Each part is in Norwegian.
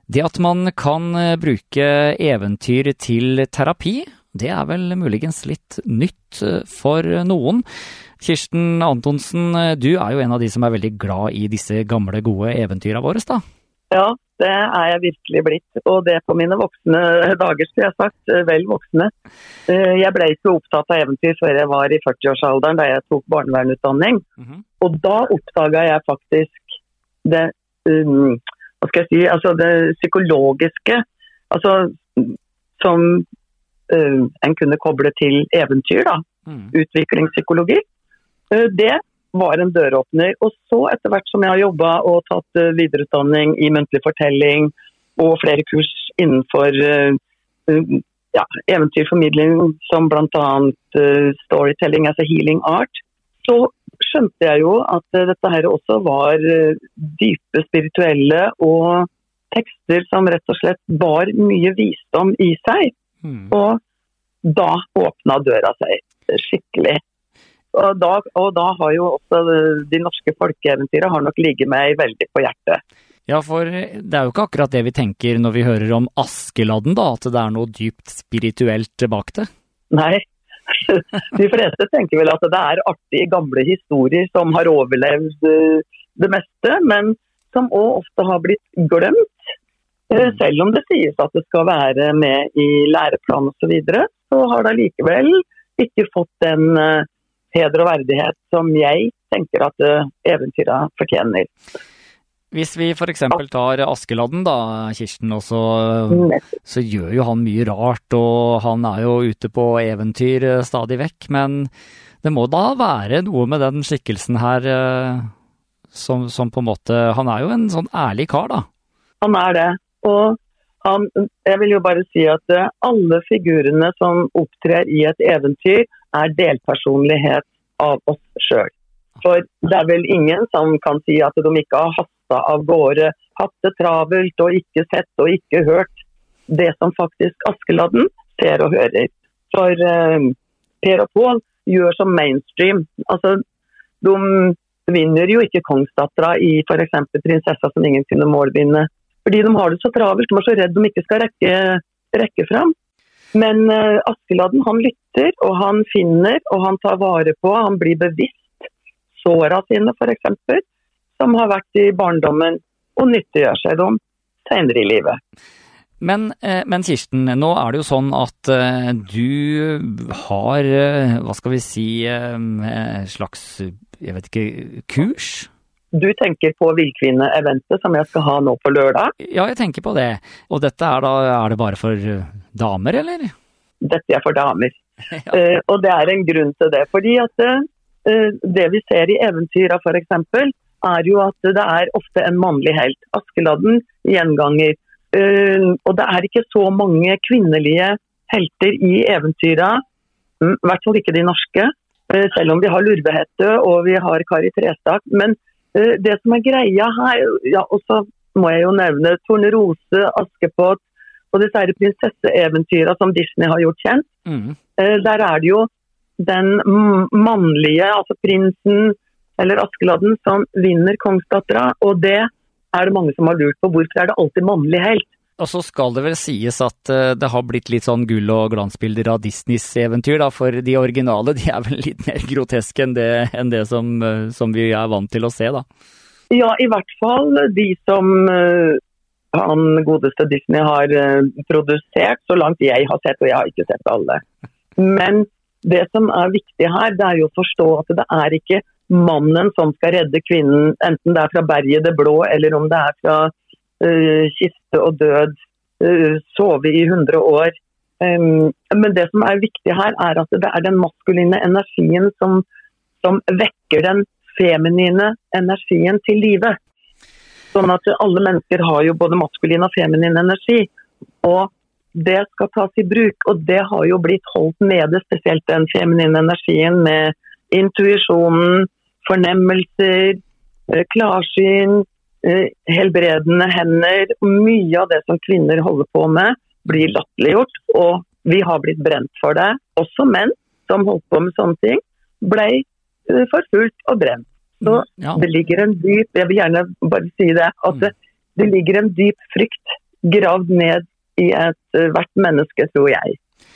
Det at man kan bruke eventyr til terapi, det vel muligens litt nytt for noen. Kirsten Antonsen, du jo en av de som veldig glad i disse gamle, gode eventyra våre, da? Ja, det jeg virkelig blitt, og det på mine voksne dager, skulle jeg sagt, vel voksne. Jeg ble ikke opptatt av eventyr før jeg var i 40-årsalderen, da jeg tok barnevernutdanning. Og da oppdaget jeg faktisk det, hva skal jeg si, altså det psykologiske, altså som en kunne koble til eventyr, da, utviklingspsykologi. Det var en døråpner, og så etter hvert som jeg har jobbet og tatt videreutdanning i muntlig fortelling og flere kurs innenfor eventyrformidling som blant annet storytelling, altså healing art, så skjønte jeg jo at dette her også var dype spirituelle og tekster som rett og slett var mye visdom i seg. Og da åpnet døra seg skikkelig. Og da har jo også de norske folkeeventyrer har nok ligget meg veldig på hjertet. Ja, for det jo ikke akkurat det vi tenker når vi hører om Askeladden da, at det noe dypt spirituelt bak det. Nei, de fleste tenker vel at det artige gamle historier som har overlevd det meste, men som også ofte har blitt glemt. Selv om det sies at det skal være med i læreplan og så videre, så har det likevel ikke fått den heder og verdighet som jeg tenker at eventyret fortjener. Hvis vi for eksempel tar Askeladden da, Kirsten, og så gjør jo han mye rart, og han jo ute på eventyr stadig vekk, men det må da være noe med den skikkelsen her som på en måte, han jo en sånn ærlig kar da. Han det, og jeg vil jo bare si at alle figurene som opptrer i et eventyr delpersonlighet av oss selv. For det vel ingen som kan si at de ikke har hastet av gårde, hatt det travelt og ikke sett og ikke hørt det som faktisk Askeladden ser og hører. For Per og Pål gjør som mainstream. Altså, de vinner jo ikke kongsdattera i for eksempel prinsessa som ingen kunne målvinne. Fordi de har det så travelt, de så redd de ikke skal rekke fram. Men Askeladden, han lytter, og han finner, og han tar vare på, han blir bevisst såra sine, for eksempel, som har vært i barndommen, og nyttiggjør seg dem senere i livet. Men Kirsten, nå det jo sånn at du har, hva skal vi si, slags, jeg vet ikke, kurs? Du tenker på Villkvinne-eventet som jeg skal ha nå på lørdag? Ja, jeg tenker på det. Og dette da, det bare for damer, eller? Dette for damer. Ja. Og det en grunn til det. Fordi at det vi ser i eventyra for eksempel, jo at det ofte en mannlig helt. Askeladden, gjenganger. Og det ikke så mange kvinnelige helter i eventyra, i hvert fall ikke de norske, selv om vi har Lurvehette og vi har Kari Trestak, men det som greia her, ja, og så må jeg jo nevne Tornerose, Askepott og disse prinsesseeventyra som Disney har gjort kjent. Der det jo den mannlige, altså prinsen eller Askeladden som vinner kongsdattera, og det det mange som har lurt på hvorfor det alltid mannlig helt. Og så skal det vel sies at det har blitt litt sånn gull- og glansbilder av Disneys eventyr, da, for de originale de vel litt mer groteske enn det som vi vant til å se, da. Ja, i hvert fall de som han godeste Disney har produsert, så langt jeg har sett, og jeg har ikke sett alle. Men det som viktig her, det jo å forstå at det ikke mannen som skal redde kvinnen, enten det fra berget det blå, eller om det fra kiste og død, sove i 100 år. Men det som viktig her at det den maskuline energien som vekker den feminine energien til livet. Sånn at alle mennesker har jo både maskulin og feminin energi, og det skal tas i bruk, og det har jo blitt holdt nede, spesielt den feminine energien med intuisjonen, fornemmelser, klarsyn, helbredende hender. Mye av det som kvinner holder på med blir latterliggjort, og vi har blitt brent for det. Også menn som holdt på med sånne ting ble forfulgt og brent. Så det ligger en dyp, jeg vil gjerne bare si det, at det ligger en dyp frykt gravd ned i hvert menneske, tror jeg.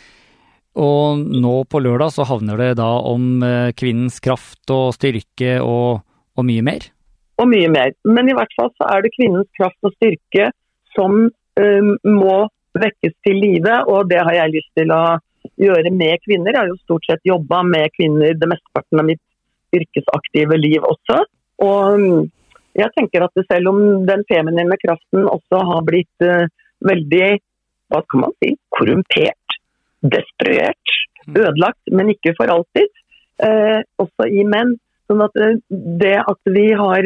Og nå på lørdag så havner det da om kvinnens kraft og styrke og mye mer? Og mye mer. Men i hvert fall så det kvinnens kraft og styrke som må vekkes til live, og det har jeg lyst til å gjøre med kvinner. Jeg har jo stort sett jobbet med kvinner det mesteparten av mitt yrkesaktive liv også. Og jeg tenker at selv om den feminine kraften også har blitt veldig, hva skal man si, korrumpert, destruert, ødelagt, men ikke for alltid, også i menn. Sånn at det at vi har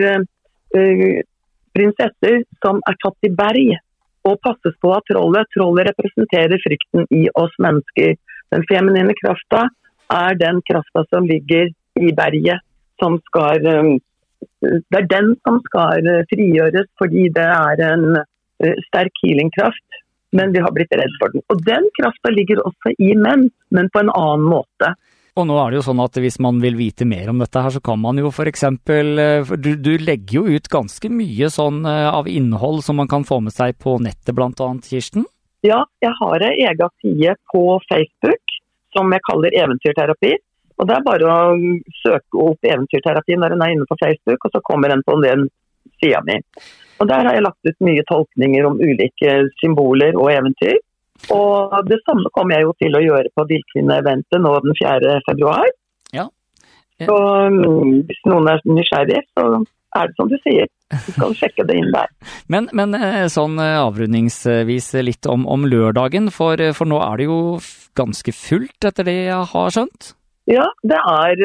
prinsesser som tatt i berg, og passes på av trollet representerer frykten i oss mennesker. Den feminine krafta den krafta som ligger i berget, som skal, det den som skal frigjøres, fordi det en sterk healingkraft, men vi har blitt redd for den. Og den krafta ligger også i menn, men på en annen måte. Og nå det jo sånn at hvis man vil vite mer om dette her, så kan man jo for eksempel, du legger jo ut ganske mye sånn av innhold som man kan få med seg på nettet blant annet, Kirsten? Ja, jeg har en egen side på Facebook som jeg kaller eventyrterapi. Og det bare å søke opp eventyrterapi når den inne på Facebook, og så kommer den på den siden min. Og der har jeg lagt ut mye tolkninger om ulike symboler og eventyr. Og det samme kommer jeg jo til å gjøre på Villkvinne-eventet nå den 4. februar. Ja. Så hvis noen nysgjerrig, så det som du sier. Du skal sjekke det inn der. Men sånn avrundingsvis litt om lørdagen, for nå det jo ganske fullt etter det jeg har skjønt. Ja, det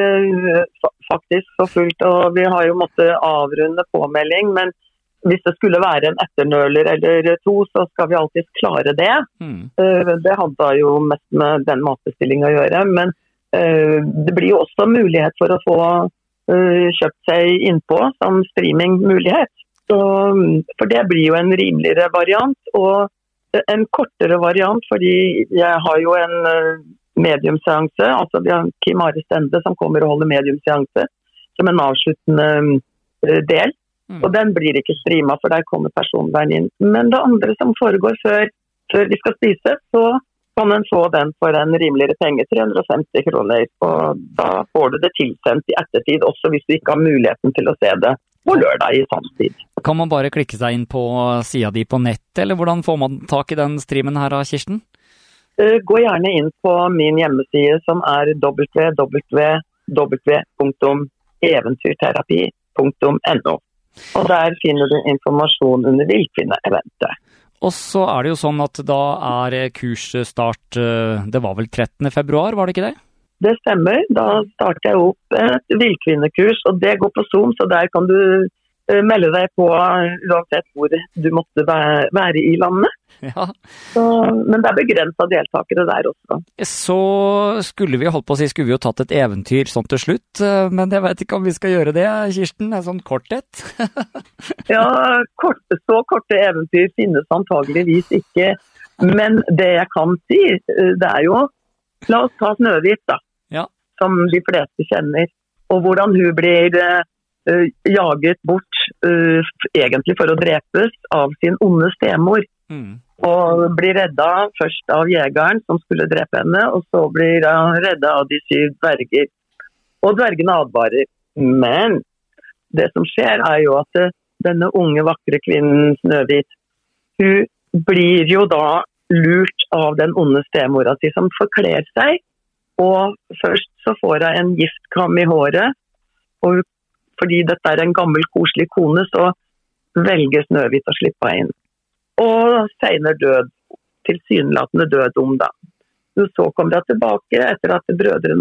faktisk så fullt, og vi har jo måttet avrunde påmelding, men hvis det skulle være en etternøler eller to, så skal vi alltid klare det. Det hadde jo mest med den matbestillingen å gjøre, men det blir jo også mulighet for å få kjøpt seg innpå som streamingmulighet. For det blir jo en rimeligere variant, og en kortere variant, fordi jeg har jo en mediumseanse, altså vi har Kim Are Stende som kommer og holder mediumseanse som en avsluttende del. Og den blir ikke streamet, for der kommer personvern inn. Men det andre som foregår før vi skal spise, så kan man få den for en rimeligere penge, 350 kroner. Og da får du det tilsendt i ettertid, også hvis du ikke har muligheten til å se det på lørdag i samtid. Kan man bare klikke seg inn på siden di på nett, eller hvordan får man tak i den streamen her av Kirsten? Gå gjerne inn på min hjemmeside som www.eventyrterapi.no. Og der finner du informasjon under Villkvinne-eventet. Og så det jo sånn at da kursstart, det var vel 13. februar, var det ikke det? Det stemmer, da starter jeg opp et Villkvinnekurs, og det går på Zoom, så der kan du melde deg på uansett hvor du måtte være i landet. Ja. Men det begrenset deltakere der også. Så skulle vi jo tatt et eventyr sånn til slutt, men jeg vet ikke om vi skal gjøre det, Kirsten, sånn korthet. Ja, så korte eventyr finnes antageligvis ikke, men det jeg kan si, det jo, la oss ta Snøhvit da, ja. Som de fleste kjenner, og hvordan hun blir jaget bort egentlig for å drepes av sin onde stemor. Og blir redda først av jegeren som skulle drepe henne, og så blir hun redda av de 7 dverger. Og dvergene advarer. Men det som skjer jo at denne unge, vakre kvinnen Snøhvit, hun blir jo da lurt av den onde stemora si som forkler seg, og først så får hun en giftkam i håret, og fordi dette en gammel, koselig kone, så velger Snøhvit å slippe inn. Og senere død, tilsynelatende død da. Så kommer hun tilbake etter at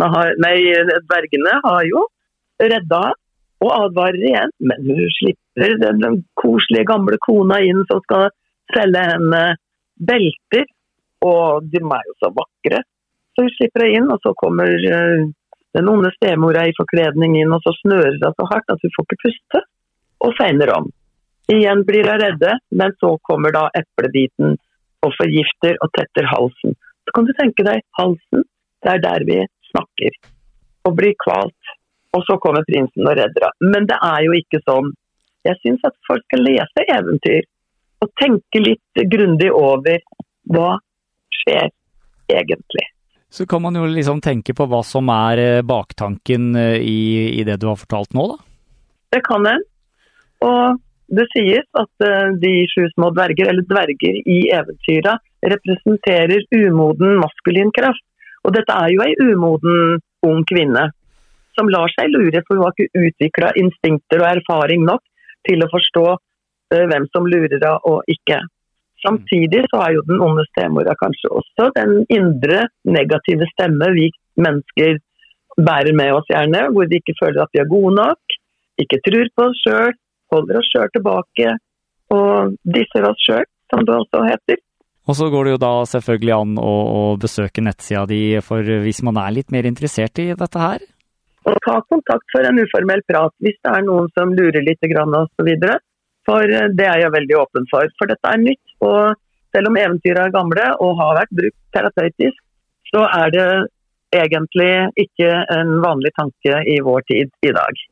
dvergene har jo redda og advarer igjen, men hun slipper den koselige gamle kona inn som skal selge henne belter, og de jo så vakre. Så hun slipper inn, og så kommer den onde stemora i forkledning inn, og så snører det så hardt at hun får ikke puste, og senere om. Igjen blir hun redde, men så kommer da eplebiten og forgifter og tetter halsen. Så kan du tenke deg, halsen, det der vi snakker, og blir kvalt, og så kommer prinsen og redder henne. Men det jo ikke sånn. Jeg synes at folk skal lese eventyr, og tenke litt grundig over hva skjer egentlig. Så kan man jo liksom tenke på hva som baktanken i det du har fortalt nå, da? Det kan en. Og det sies at de 7 små dverger, eller dverger i eventyra, representerer umoden maskulin kraft. Og dette jo en umoden ung kvinne, som lar seg lure, for hun har ikke utviklet instinkter og erfaring nok til å forstå hvem som lurer av og ikke. Samtidig så jo den onde stemora kanskje også den indre negative stemme vi mennesker bærer med oss gjerne, hvor vi ikke føler at vi gode nok, ikke tror på oss selv, holder oss selv tilbake og disser oss selv, som det også heter. Og så går det jo da selvfølgelig an å besøke nettsida di, for hvis man litt mer interessert i dette her. Og ta kontakt for en uformell prat hvis det noen som lurer litt grann og så videre. For det jeg veldig åpen for dette nytt. Og selv om eventyr gamle og har vært brukt terapeutisk, så det egentlig ikke en vanlig tanke i vår tid i dag.